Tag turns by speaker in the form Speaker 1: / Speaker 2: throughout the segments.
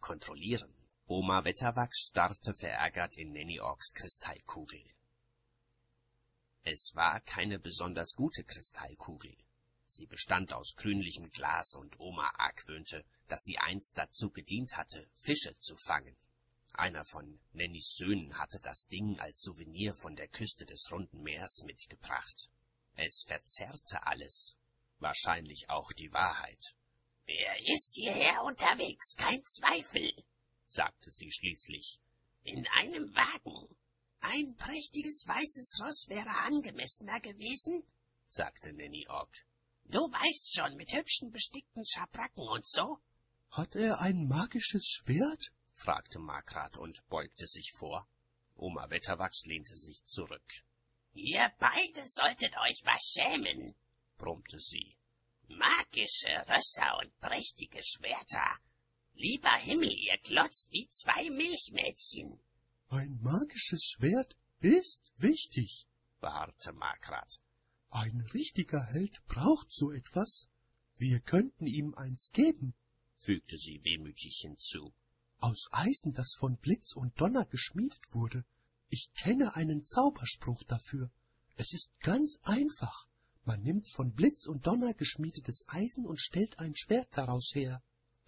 Speaker 1: kontrollieren. Oma Wetterwachs starrte verärgert in Nanny-Orks Kristallkugel. Es war keine besonders gute Kristallkugel. Sie bestand aus grünlichem Glas und Oma argwöhnte, dass sie einst dazu gedient hatte, Fische zu fangen. Einer von Nannys Söhnen hatte das Ding als Souvenir von der Küste des Runden Meers mitgebracht. Es verzerrte alles, wahrscheinlich auch die Wahrheit.
Speaker 2: »Er ist hierher unterwegs, kein Zweifel«,
Speaker 1: sagte sie schließlich.
Speaker 2: »In einem Wagen. Ein prächtiges weißes Ross wäre angemessener gewesen«, sagte Nanny-Ork. »Du weißt schon, mit hübschen bestickten Schabracken und so.«
Speaker 3: »Hat er ein magisches Schwert?«
Speaker 1: fragte Markgrad und beugte sich vor. Oma Wetterwachs lehnte sich zurück.
Speaker 2: »Ihr beide solltet euch was schämen«, brummte sie. »Magische Rösser und prächtige Schwerter. Lieber Himmel, ihr glotzt wie zwei Milchmädchen.«
Speaker 3: »Ein magisches Schwert ist wichtig«,
Speaker 1: beharrte Markgrad.
Speaker 3: »Ein richtiger Held braucht so etwas. Wir könnten ihm eins geben«,
Speaker 1: fügte sie wehmütig hinzu.
Speaker 3: »Aus Eisen, das von Blitz und Donner geschmiedet wurde. Ich kenne einen Zauberspruch dafür. Es ist ganz einfach. Man nimmt von Blitz und Donner geschmiedetes Eisen und stellt ein Schwert daraus her.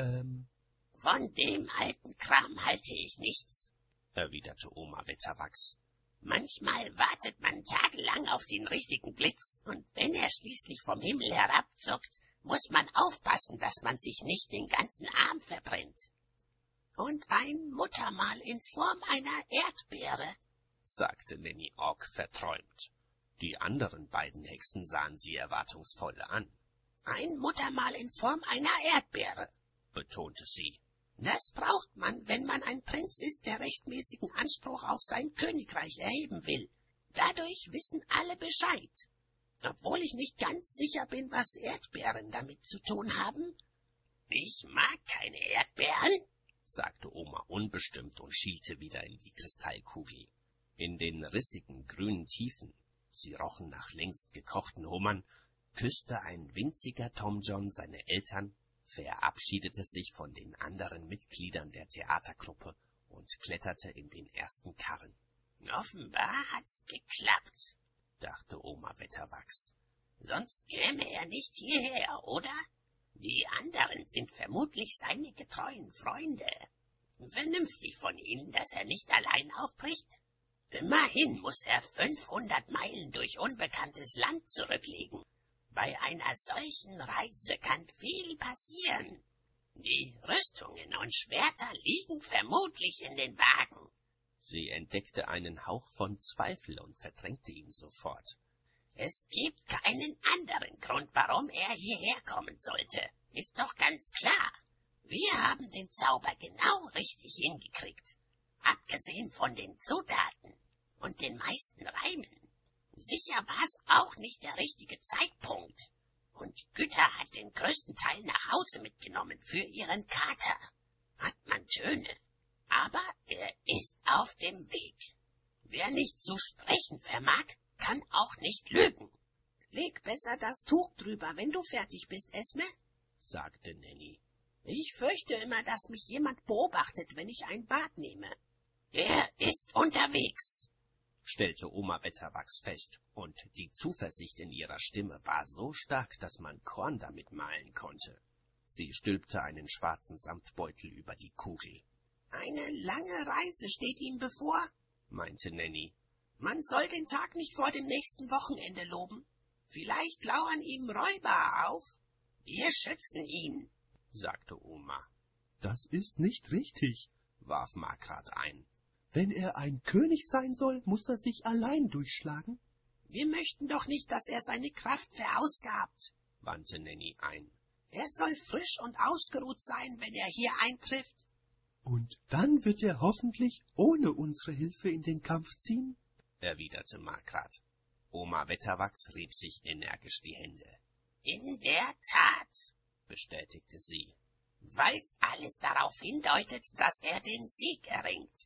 Speaker 2: Von dem alten Kram halte ich nichts«,
Speaker 1: erwiderte Oma Wetterwachs.
Speaker 2: »Manchmal wartet man tagelang auf den richtigen Blitz, und wenn er schließlich vom Himmel herabzuckt, muss man aufpassen, dass man sich nicht den ganzen Arm verbrennt.« »Und ein Muttermal in Form einer Erdbeere«,
Speaker 1: sagte Nanny-Ork verträumt. Die anderen beiden Hexen sahen sie erwartungsvoll an.
Speaker 2: »Ein Muttermal in Form einer Erdbeere«,
Speaker 1: betonte sie.
Speaker 2: »Das braucht man, wenn man ein Prinz ist, der rechtmäßigen Anspruch auf sein Königreich erheben will. Dadurch wissen alle Bescheid. Obwohl ich nicht ganz sicher bin, was Erdbeeren damit zu tun haben.« »Ich mag keine Erdbeeren«,
Speaker 1: sagte Oma unbestimmt und schielte wieder in die Kristallkugel. In den rissigen grünen Tiefen, sie rochen nach längst gekochten Hummern, küsste ein winziger Tom John seine Eltern, verabschiedete sich von den anderen Mitgliedern der Theatergruppe und kletterte in den ersten Karren.
Speaker 2: »Offenbar hat's geklappt«,
Speaker 1: dachte Oma Wetterwachs.
Speaker 2: »Sonst käme er nicht hierher, oder? Die anderen sind vermutlich seine getreuen Freunde. Vernünftig von ihnen, dass er nicht allein aufbricht. Immerhin muss er 500 Meilen durch unbekanntes Land zurücklegen. Bei einer solchen Reise kann viel passieren. Die Rüstungen und Schwerter liegen vermutlich in den Wagen.«
Speaker 1: Sie entdeckte einen Hauch von Zweifel und verdrängte ihn sofort.
Speaker 2: »Es gibt keinen anderen Grund, warum er hierher kommen sollte. Ist doch ganz klar. Wir haben den Zauber genau richtig hingekriegt. Abgesehen von den Zutaten und den meisten Reimen. Sicher war's auch nicht der richtige Zeitpunkt. Und Gütter hat den größten Teil nach Hause mitgenommen für ihren Kater. Hat man Töne. Aber er ist auf dem Weg. Wer nicht zu sprechen vermag, kann auch nicht lügen.« »Leg besser das Tuch drüber, wenn du fertig bist, Esme«, sagte Nanny. »Ich fürchte immer, dass mich jemand beobachtet, wenn ich ein Bad nehme.« »Er ist unterwegs«,
Speaker 1: stellte Oma Wetterwachs fest, und die Zuversicht in ihrer Stimme war so stark, dass man Korn damit mahlen konnte. Sie stülpte einen schwarzen Samtbeutel über die Kugel.
Speaker 2: »Eine lange Reise steht ihm bevor«,
Speaker 1: meinte Nanny.
Speaker 2: »Man soll den Tag nicht vor dem nächsten Wochenende loben. Vielleicht lauern ihm Räuber auf. Wir schützen ihn«,
Speaker 1: sagte Oma.
Speaker 3: »Das ist nicht richtig«,
Speaker 1: warf Markgrad ein.
Speaker 3: »Wenn er ein König sein soll, muss er sich allein durchschlagen.«
Speaker 2: »Wir möchten doch nicht, dass er seine Kraft verausgabt«,
Speaker 1: wandte Nanny ein.
Speaker 2: »Er soll frisch und ausgeruht sein, wenn er hier eintrifft.«
Speaker 3: »Und dann wird er hoffentlich ohne unsere Hilfe in den Kampf ziehen?«
Speaker 1: erwiderte Markgrad. Oma Wetterwachs rieb sich energisch die Hände.
Speaker 2: »In der Tat«,
Speaker 1: bestätigte sie,
Speaker 2: »weil's alles darauf hindeutet, dass er den Sieg erringt.«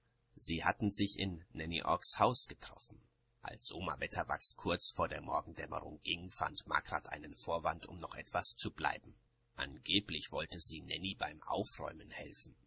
Speaker 1: Sie hatten sich in Nanny-Orks Haus getroffen. Als Oma Wetterwachs kurz vor der Morgendämmerung ging, fand Markgrad einen Vorwand, um noch etwas zu bleiben. Angeblich wollte sie Nanny beim Aufräumen helfen.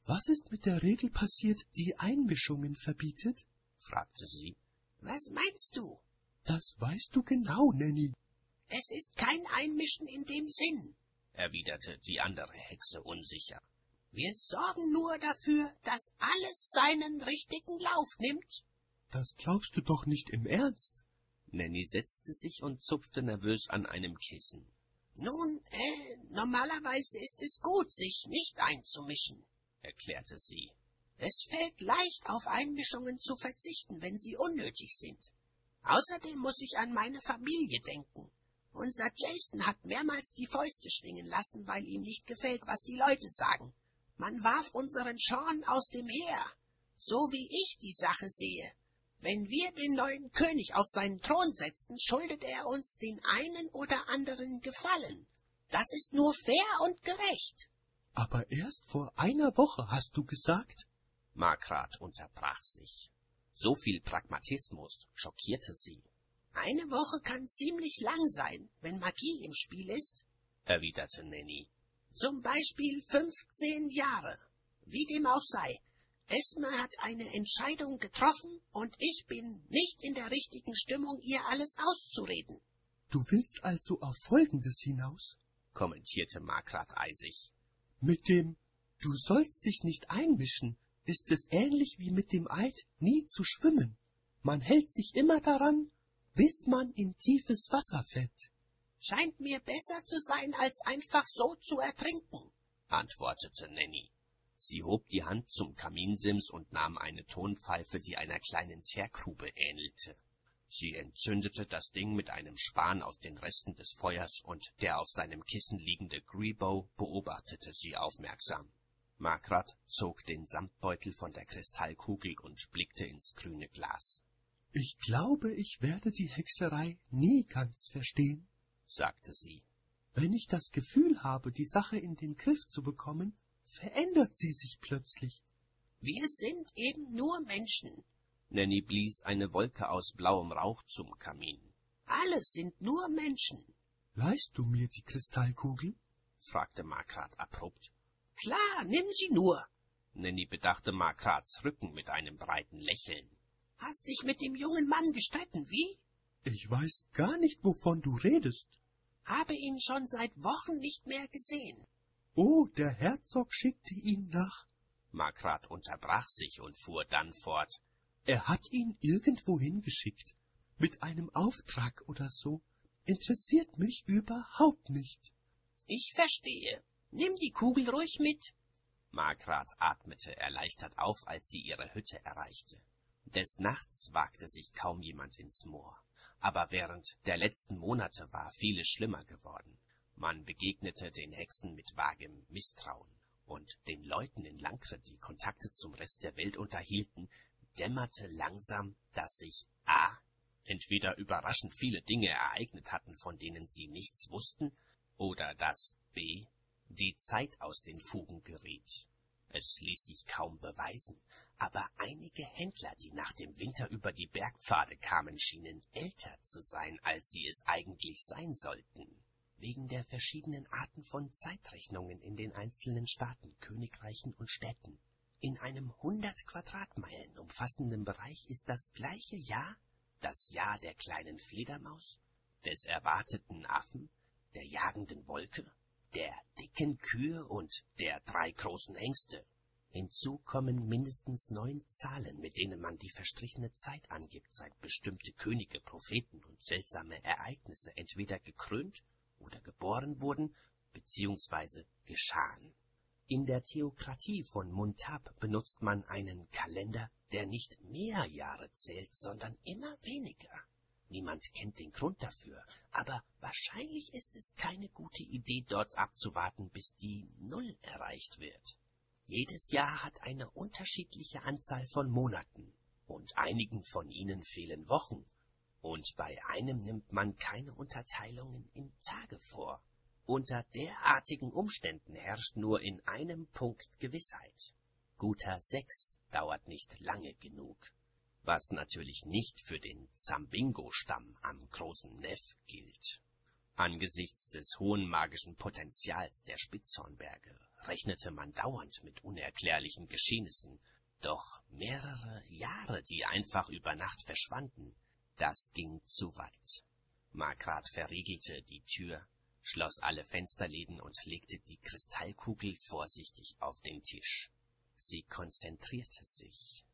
Speaker 3: Was ist mit der Regel passiert, die Einmischungen verbietet?
Speaker 1: Fragte sie.
Speaker 2: Was meinst du?
Speaker 3: Das weißt du genau, Nanny.
Speaker 2: Es ist kein Einmischen in dem Sinn,
Speaker 1: erwiderte die andere Hexe unsicher.
Speaker 2: Wir sorgen nur dafür, dass alles seinen richtigen Lauf nimmt.
Speaker 3: Das glaubst du doch nicht im Ernst.
Speaker 1: Nanny setzte sich und zupfte nervös an einem Kissen.
Speaker 2: Nun, normalerweise ist es gut, sich nicht einzumischen,
Speaker 1: erklärte sie.
Speaker 2: Es fällt leicht, auf Einmischungen zu verzichten, wenn sie unnötig sind. Außerdem muss ich an meine Familie denken. Unser Jason hat mehrmals die Fäuste schwingen lassen, weil ihm nicht gefällt, was die Leute sagen. Man warf unseren Sean aus dem Heer. So wie ich die Sache sehe. Wenn wir den neuen König auf seinen Thron setzen, schuldet er uns den einen oder anderen Gefallen. Das ist nur fair und gerecht.
Speaker 3: Aber erst vor einer Woche hast du gesagt?
Speaker 1: Margret unterbrach sich. So viel Pragmatismus schockierte sie.
Speaker 2: Eine Woche kann ziemlich lang sein, wenn Magie im Spiel ist,
Speaker 1: erwiderte Nanny.
Speaker 2: Zum Beispiel 15 Jahre. Wie dem auch sei. Esme hat eine Entscheidung getroffen und ich bin nicht in der richtigen Stimmung, ihr alles auszureden.
Speaker 3: Du willst also auf Folgendes hinaus?
Speaker 1: Kommentierte Margret eisig.
Speaker 3: Mit dem »Du sollst dich nicht einmischen« ist es ähnlich wie mit dem Eid, nie zu schwimmen. Man hält sich immer daran, bis man in tiefes Wasser fällt.
Speaker 2: Scheint mir besser zu sein, als einfach so zu ertrinken,
Speaker 1: antwortete Nanny. Sie hob die Hand zum Kaminsims und nahm eine Tonpfeife, die einer kleinen Teergrube ähnelte. Sie entzündete das Ding mit einem Span aus den Resten des Feuers, und der auf seinem Kissen liegende Greebow beobachtete sie aufmerksam. Margret zog den Samtbeutel von der Kristallkugel und blickte ins grüne Glas.
Speaker 3: »Ich glaube, ich werde die Hexerei nie ganz verstehen«,
Speaker 1: sagte sie.
Speaker 3: »Wenn ich das Gefühl habe, die Sache in den Griff zu bekommen, verändert sie sich plötzlich.«
Speaker 2: Wir sind eben nur Menschen.
Speaker 1: Nanny blies eine Wolke aus blauem Rauch zum Kamin.
Speaker 2: Alle sind nur Menschen.
Speaker 3: »Leihst du mir die Kristallkugel?«
Speaker 1: fragte Margret abrupt.
Speaker 2: »Klar, nimm sie nur.«
Speaker 1: Nanny bedachte Margrets Rücken mit einem breiten Lächeln.
Speaker 2: »Hast dich mit dem jungen Mann gestritten, wie?«
Speaker 3: »Ich weiß gar nicht, wovon du redest.«
Speaker 2: »Habe ihn schon seit Wochen nicht mehr gesehen.«
Speaker 3: »Oh, der Herzog schickte ihn nach...«
Speaker 1: Margret unterbrach sich und fuhr dann fort.
Speaker 3: »Er hat ihn irgendwo hingeschickt, mit einem Auftrag oder so. Interessiert mich überhaupt nicht.«
Speaker 2: »Ich verstehe. Nimm die Kugel ruhig mit.«
Speaker 1: Margret atmete erleichtert auf, als sie ihre Hütte erreichte. Des Nachts wagte sich kaum jemand ins Moor. Aber während der letzten Monate war vieles schlimmer geworden. Man begegnete den Hexen mit vagem Misstrauen. Und den Leuten in Lankre, die Kontakte zum Rest der Welt unterhielten, dämmerte langsam, dass sich a. entweder überraschend viele Dinge ereignet hatten, von denen sie nichts wussten, oder dass b. die Zeit aus den Fugen geriet. Es ließ sich kaum beweisen, aber einige Händler, die nach dem Winter über die Bergpfade kamen, schienen älter zu sein, als sie es eigentlich sein sollten. Wegen der verschiedenen Arten von Zeitrechnungen in den einzelnen Staaten, Königreichen und Städten. In einem 100 Quadratmeilen umfassenden Bereich ist das gleiche Jahr das Jahr der kleinen Fledermaus, des erwarteten Affen, der jagenden Wolke, der dicken Kühe und der 3 großen Hengste. Hinzu kommen mindestens 9 Zahlen, mit denen man die verstrichene Zeit angibt, seit bestimmte Könige, Propheten und seltsame Ereignisse entweder gekrönt oder geboren wurden, beziehungsweise geschahen. In der Theokratie von Muntab benutzt man einen Kalender, der nicht mehr Jahre zählt, sondern immer weniger. Niemand kennt den Grund dafür, aber wahrscheinlich ist es keine gute Idee, dort abzuwarten, bis die Null erreicht wird. Jedes Jahr hat eine unterschiedliche Anzahl von Monaten, und einigen von ihnen fehlen Wochen, und bei einem nimmt man keine Unterteilungen in Tage vor. Unter derartigen Umständen herrscht nur in einem Punkt Gewissheit. Guter 6 dauert nicht lange genug. Was natürlich nicht für den Zambingo-Stamm am großen Neff gilt. Angesichts des hohen magischen Potenzials der Spitzhornberge rechnete man dauernd mit unerklärlichen Geschehnissen, doch mehrere Jahre, die einfach über Nacht verschwanden, das ging zu weit. Markgraf verriegelte die Tür, schloss alle Fensterläden und legte die Kristallkugel vorsichtig auf den Tisch. Sie konzentrierte sich.